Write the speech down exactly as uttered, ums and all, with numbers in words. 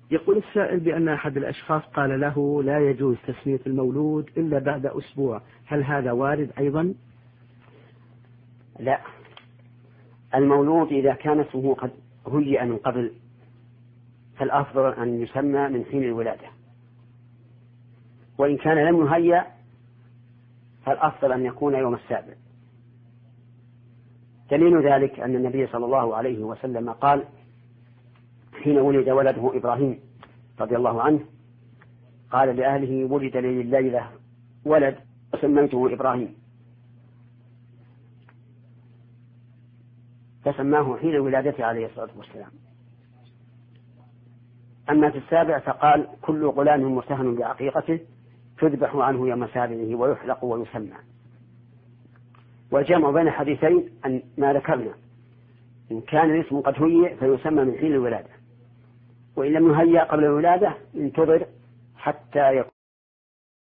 يقول السائل بأن أحد الأشخاص قال له لا يجوز تسمية المولود إلا بعد أسبوع، هل هذا وارد أيضا؟ لا، المولود إذا كان اسمه قد هيئ من قبل فالأفضل أن يسمى من حين الولادة، وإن كان لم يهيأ فالأفضل أن يكون يوم السابع. دليل ذلك أن النبي صلى الله عليه وسلم قال حين ولد ولده إبراهيم رضي الله عنه قال لأهله ولد لي الليلة ولد وسميته إبراهيم، فسماه حين ولادته عليه الصلاة والسلام. أما في السابع فقال كل غلام مرتهن بعقيقته تذبح عنه يوم سابعه ويحلق ويسمى. والجمع بين حديثين أن ما ذكرنا إن كان الاسم قد هيئ فيسمى من حين الولادة، وإن لم يهيأ قبل الولادة انتظر حتى يكون